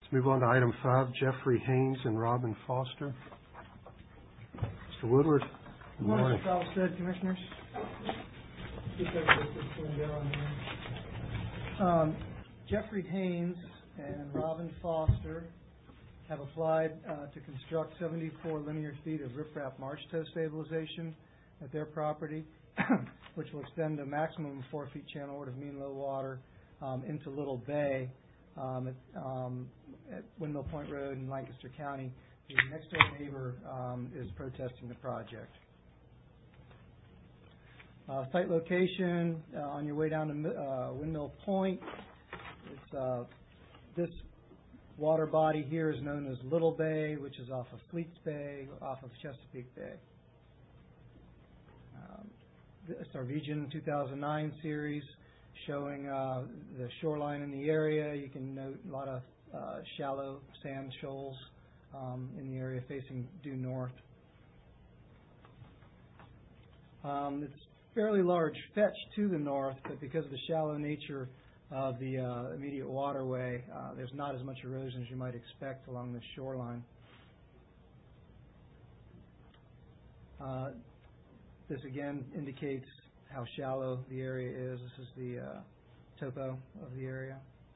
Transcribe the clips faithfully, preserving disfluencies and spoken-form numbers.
Let's move on to item five, Jeffrey Haynes and Robin Foster. Mister Woodward. Good morning, Mister Falstead, Commissioners. Um, Jeffrey Haynes and Robin Foster have applied uh, to construct seventy-four linear feet of riprap marsh tow stabilization at their property, which will extend a maximum of four feet channel order of mean low water um, into Little Bay um, at, um, at Windmill Point Road in Lancaster County. The next door neighbor um, is protesting the project. Uh, site location uh, on your way down to uh, Windmill Point. It's uh, this water body here is known as Little Bay, which is off of Fleets Bay, off of Chesapeake Bay. Um, it's our Vision two thousand nine series showing uh, the shoreline in the area. You can note a lot of uh, shallow sand shoals um, in the area facing due north. Um, it's fairly large fetch to the north, but because of the shallow nature of the uh, immediate waterway, uh, there's not as much erosion as you might expect along the shoreline. Uh, this again indicates how shallow the area is. This is the uh, topo of the area.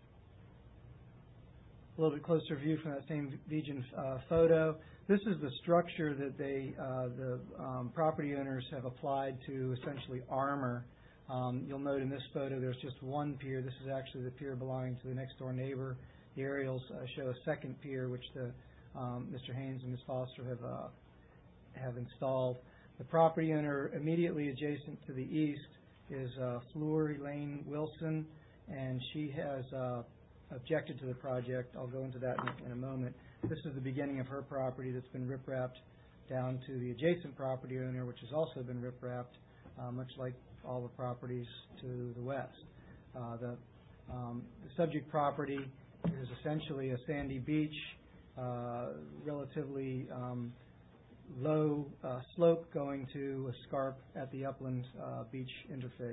A little bit closer view from that same Vision uh, photo. This is the structure that they, uh, the um, property owners have applied to essentially armor. Um, you'll note in this photo there's just one pier. This is actually the pier belonging to the next door neighbor. The aerials uh, show a second pier, which the um, Mister Haynes and Miz Foster have uh, have installed. The property owner immediately adjacent to the east is uh, Fleur Elaine Wilson, and she has uh, objected to the project. I'll go into that in, in a moment. This is the beginning of her property that's been rip-wrapped down to the adjacent property owner, which has also been rip-wrapped, uh, much like all the properties to the west. Uh, the, um, the subject property is essentially a sandy beach, uh, relatively um, low uh, slope going to a scarp at the upland uh, beach interface.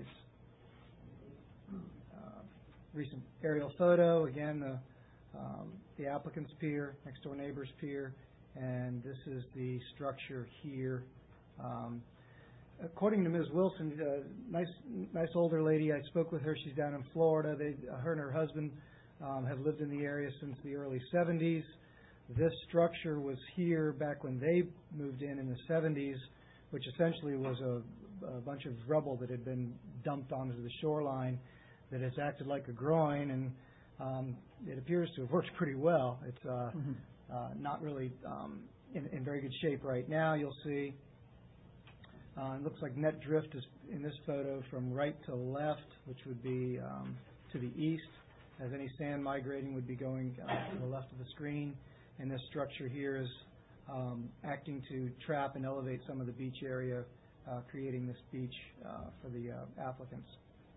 Uh, recent aerial photo, again, the Um, the applicant's pier, next door neighbor's pier, and this is the structure here. Um, according to Miz Wilson, uh, nice, nice older lady. I spoke with her. She's down in Florida. They, uh, her and her husband um, have lived in the area since the early seventies. This structure was here back when they moved in in the seventies, which essentially was a, a bunch of rubble that had been dumped onto the shoreline that has acted like a groin, and Um, it appears to have worked pretty well. It's uh, mm-hmm. uh, not really um, in, in very good shape right now. You'll see uh, it looks like net drift is in this photo from right to left, which would be um, to the east, as any sand migrating would be going uh, to the left of the screen. And this structure here is um, acting to trap and elevate some of the beach area, uh, creating this beach uh, for the uh, applicants.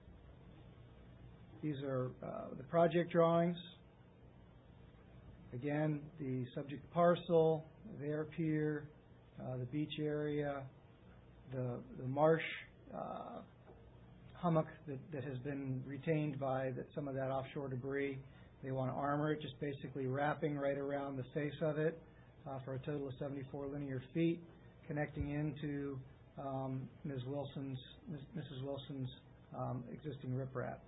These are uh, the project drawings. Again, the subject parcel, their pier, uh, the beach area, the, the marsh uh, hummock that, that has been retained by the, some of that offshore debris. They want to armor it, just basically wrapping right around the face of it uh, for a total of seventy-four linear feet, connecting into um, Miz Wilson's, Missus Wilson's um, existing riprap.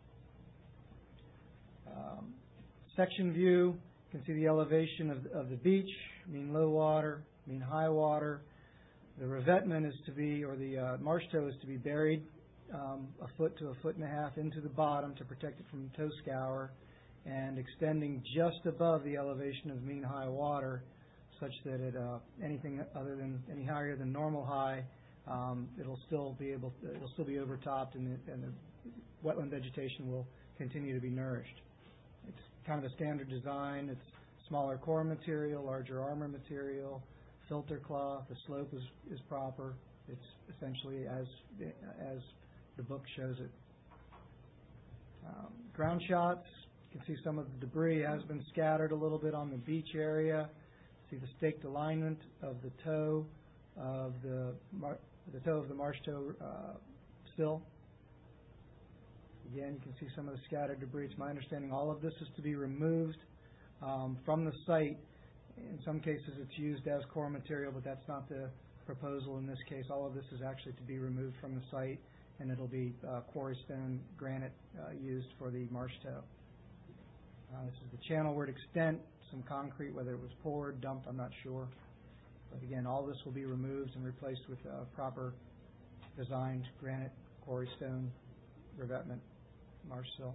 Um, section view, you can see the elevation of, of the beach, mean low water, mean high water. The revetment is to be, or the uh, marsh tow is to be buried um, a foot to a foot and a half into the bottom to protect it from tow scour, and extending just above the elevation of mean high water, such that it, uh, anything other than any higher than normal high, um, it'll still be able, to, it'll still be overtopped, and the, and the wetland vegetation will continue to be nourished. It's kind of a standard design. It's smaller core material, larger armor material, filter cloth. The slope is, is proper. It's essentially as as the book shows it. Um, ground shots. You can see some of the debris has been scattered a little bit on the beach area. See the staked alignment of the toe of the mar the toe of the marsh tow uh, still. Again, you can see some of the scattered debris. It's my understanding all of this is to be removed um, from the site. In some cases, it's used as core material, but that's not the proposal in this case. All of this is actually to be removed from the site, and it'll be uh, quarry stone granite uh, used for the marsh tow. Uh, this is the channelward extent, some concrete, whether it was poured, dumped, I'm not sure. But again, all this will be removed and replaced with uh, proper designed granite, quarry stone, revetment, marsh sill.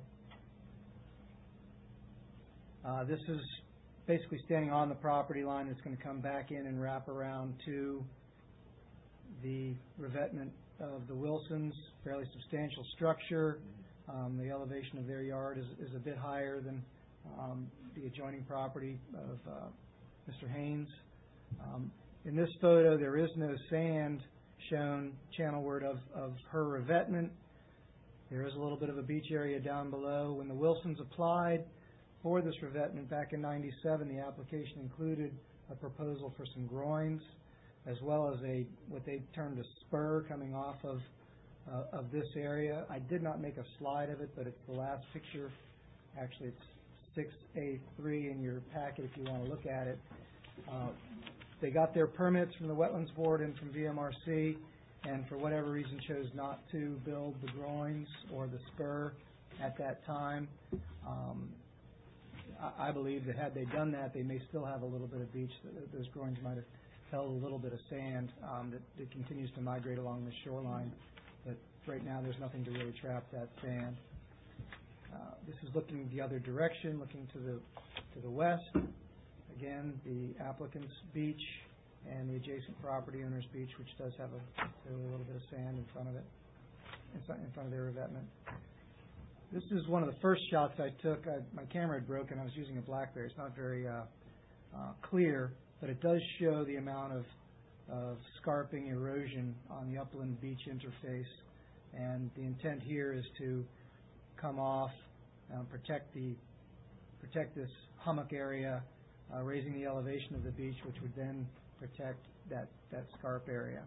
Uh, this is basically standing on the property line. It's going to come back in and wrap around to the revetment of the Wilsons, fairly substantial structure. Um, the elevation of their yard is, is a bit higher than um, the adjoining property of uh, Mister Haynes. Um, in this photo, there is no sand shown channelward of, of her revetment. There is a little bit of a beach area down below. When the Wilsons applied for this revetment back in ninety-seven, the application included a proposal for some groins, as well as a what they termed a spur coming off of uh, of this area. I did not make a slide of it, but it's the last picture. Actually, it's six A three in your packet if you want to look at it. Uh, they got their permits from the Wetlands Board and from V M R C, and for whatever reason chose not to build the groins or the spur at that time. Um, I, I believe that had they done that, they may still have a little bit of beach. Those groins might have held a little bit of sand um, that, that continues to migrate along the shoreline. But right now, there's nothing to really trap that sand. Uh, this is looking the other direction, looking to the to the west. Again, the applicant's beach and the adjacent property owner's beach, which does have a, a little bit of sand in front of it, in front, in front of their revetment. This is one of the first shots I took. I, my camera had broken. I was using a BlackBerry. It's not very uh, uh, clear, but it does show the amount of, of scarping erosion on the upland beach interface. And the intent here is to come off, um, protect the protect this hummock area, uh, raising the elevation of the beach, which would then protect that, that scarp area.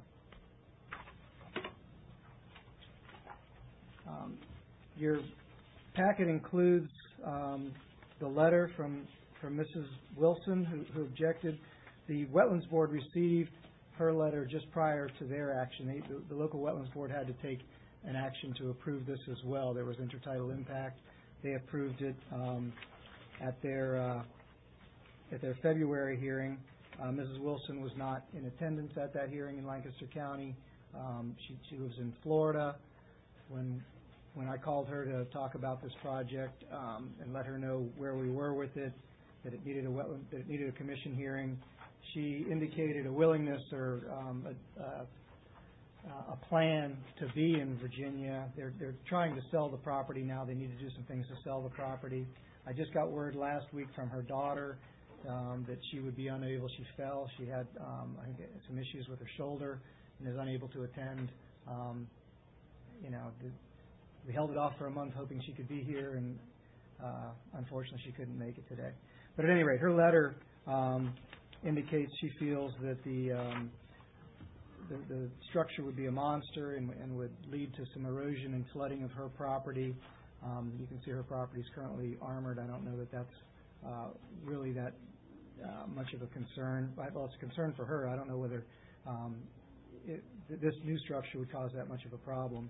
Um, your packet includes um, the letter from, from Missus Wilson, who, who objected. The Wetlands Board received her letter just prior to their action. They, the, the local Wetlands Board had to take an action to approve this as well. There was intertidal impact. They approved it um, at their uh, at their February hearing. Uh, Missus Wilson was not in attendance at that hearing in Lancaster County. Um, she, she lives in Florida. When when I called her to talk about this project um, and let her know where we were with it, that it needed a wetland, that it needed a commission hearing, she indicated a willingness or um, a, a Uh, a plan to be in Virginia. They're, they're trying to sell the property now. They need to do some things to sell the property. I just got word last week from her daughter um, that she would be unable. She fell. She had um, I think some issues with her shoulder and is unable to attend. Um, you know, the, we held it off for a month hoping she could be here, and uh, unfortunately she couldn't make it today. But at any rate, her letter um, indicates she feels that the um, The, the structure would be a monster and, and would lead to some erosion and flooding of her property. Um, you can see her property is currently armored. I don't know that that's uh, really that uh, much of a concern. Well, it's a concern for her. I don't know whether um, it, this new structure would cause that much of a problem.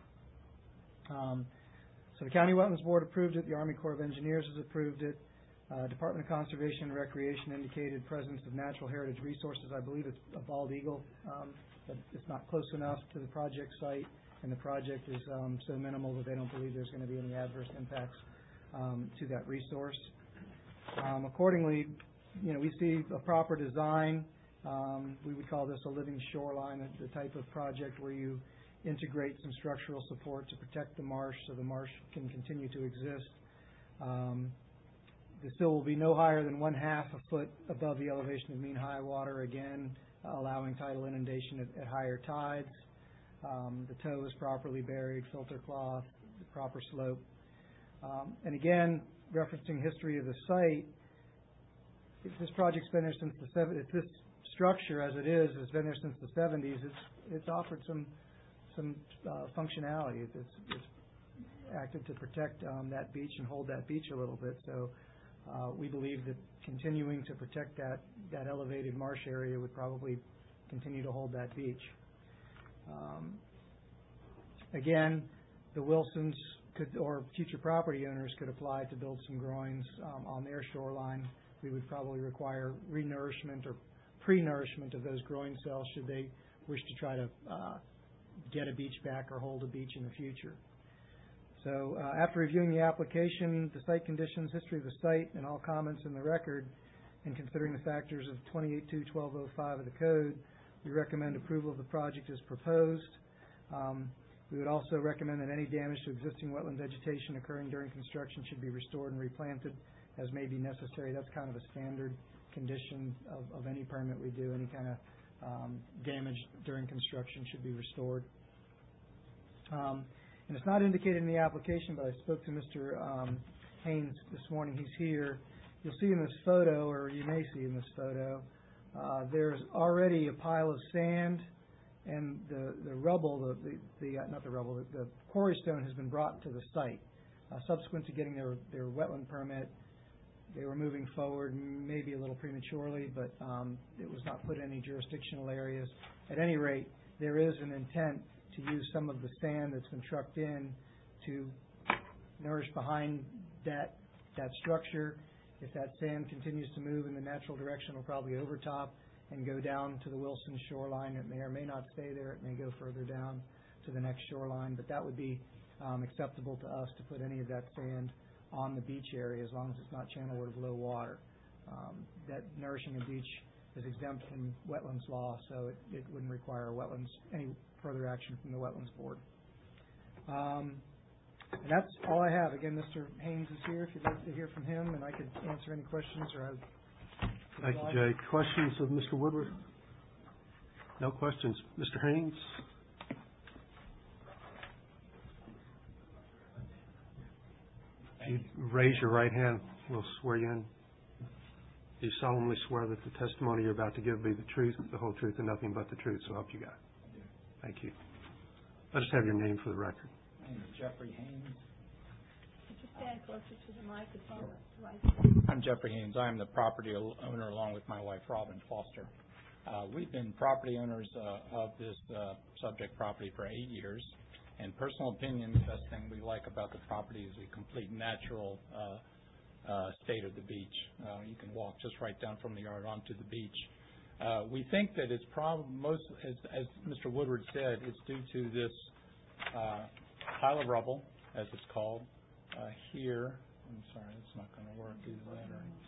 Um, so the County Wetlands Board approved it. The Army Corps of Engineers has approved it. Uh, Department of Conservation and Recreation indicated presence of natural heritage resources. I believe it's a bald eagle, um, but it's not close enough to the project site, and the project is um, so minimal that they don't believe there's going to be any adverse impacts um, to that resource. Um, accordingly, you know, we see a proper design. Um, we would call this a living shoreline, the type of project where you integrate some structural support to protect the marsh so the marsh can continue to exist. Um, The sill will be no higher than one half a foot above the elevation of mean high water, again, uh, allowing tidal inundation at, at higher tides. Um, the tow is properly buried, filter cloth, the proper slope. Um, and again, referencing history of the site, if this project's been there since the seventies, if this structure as it is has been there since the seventies, it's it's offered some some uh, functionality. It's, it's acted to protect um, that beach and hold that beach a little bit. So Uh, we believe that continuing to protect that, that elevated marsh area would probably continue to hold that beach. Um, again, the Wilsons could, or future property owners could apply to build some groins um, on their shoreline. We would probably require renourishment or pre-nourishment of those groin cells should they wish to try to uh, get a beach back or hold a beach in the future. So uh, after reviewing the application, the site conditions, history of the site, and all comments in the record, and considering the factors of twenty-eight two twelve oh five of the code, we recommend approval of the project as proposed. Um, we would also recommend that any damage to existing wetland vegetation occurring during construction should be restored and replanted as may be necessary. That's kind of a standard condition of, of any permit we do. Any kind of um, damage during construction should be restored. Um, and it's not indicated in the application, but I spoke to Mister Um, Haynes this morning. He's here. You'll see in this photo, or you may see in this photo, uh, there's already a pile of sand, and the, the rubble, the, the, the uh, not the rubble, the, the quarry stone has been brought to the site. Uh, subsequent to getting their, their wetland permit, they were moving forward, maybe a little prematurely, but um, it was not put in any jurisdictional areas. At any rate, there is an intent to use some of the sand that's been trucked in to nourish behind that that structure. If that sand continues to move in the natural direction, it'll probably overtop and go down to the Wilson shoreline. It may or may not stay there. It may go further down to the next shoreline, but that would be um, acceptable to us to put any of that sand on the beach area as long as it's not channeled of low water. Um, that nourishing a beach is exempt from wetlands law, so it, it wouldn't require wetlands, any further action from the Wetlands Board. Um, and that's all I have. Again, Mister Haynes is here if you'd like to hear from him, and I could answer any questions. Or I Thank you, Jay. Questions of Mister Woodward? No questions. Mister Haynes? You raise your right hand. We'll swear you in. You solemnly swear that the testimony you're about to give be the truth, the whole truth, and nothing but the truth, so help you God. Thank you. Let us have your name for the record. My name is Jeffrey Haynes. Could you stand closer to the microphone? Right. I'm Jeffrey Haynes. I am the property owner along with my wife, Robin Foster. Uh, we've been property owners uh, of this uh, subject property for eight years. And personal opinion, the best thing we like about the property is the complete natural uh, uh, state of the beach. Uh, you can walk just right down from the yard onto the beach. Uh, we think that it's probably most, as, as Mister Woodward said, it's due to this uh, pile of rubble, as it's called, uh, here. I'm sorry, it's not going to work either.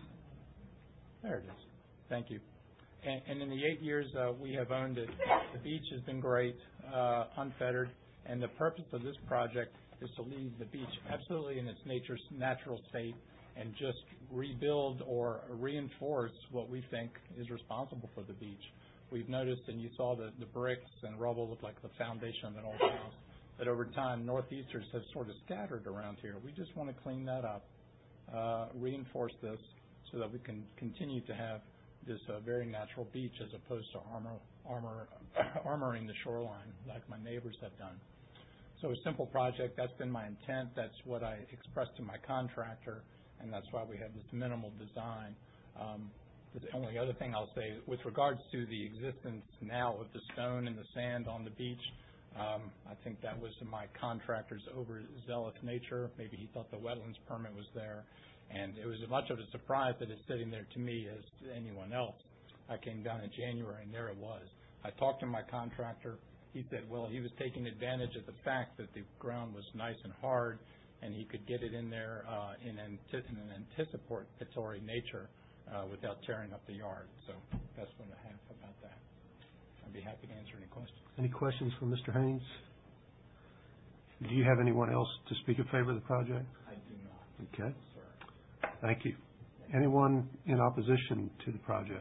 There it is. Thank you. And, and in the eight years uh, we have owned it, the beach has been great, uh, unfettered, and the purpose of this project is to leave the beach absolutely in its nature's natural state and just rebuild or reinforce what we think is responsible for the beach. We've noticed, and you saw the, the bricks and rubble look like the foundation of an old house, that over time northeasters have sort of scattered around here. We just want to clean that up, uh, reinforce this so that we can continue to have this uh, very natural beach as opposed to armor, armor, armoring the shoreline like my neighbors have done. So a simple project, that's been my intent. That's what I expressed to my contractor, and that's why we have this minimal design. Um, the only other thing I'll say, with regards to the existence now of the stone and the sand on the beach, um, I think that was my contractor's overzealous nature. Maybe he thought the wetlands permit was there, and it was as much of a surprise that it's sitting there to me as to anyone else. I came down in January, and there it was. I talked to my contractor. He said, well, he was taking advantage of the fact that the ground was nice and hard, and he could get it in there uh, in, anti in an anticipatory nature uh, without tearing up the yard. So that's what I have about that. I'd be happy to answer any questions. Any questions for Mister Haynes? Do you have anyone else to speak in favor of the project? I do not. Okay. Sir. Thank you. Anyone in opposition to the project?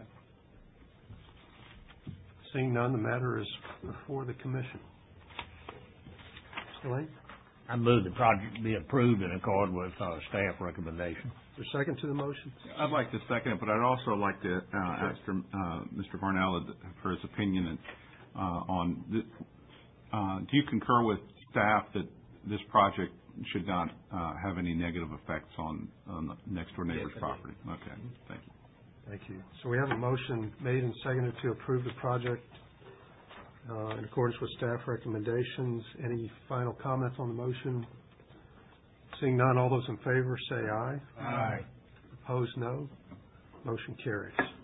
Seeing none, the matter is before the commission. Mister Lane? I move the project be approved in accord with uh, staff recommendation. Is there a second to the motion? I'd like to second it, but I'd also like to uh, ask uh, Mister Varnell for his opinion uh, on this. Uh, do you concur with staff that this project should not uh, have any negative effects on, on the next-door neighbor's Yes, it property. Okay, thank you. Thank you. So we have a motion made and seconded to approve the project uh, in accordance with staff recommendations. Any final comments on the motion? Seeing none, all those in favor say aye. Aye. Opposed, no. Motion carries.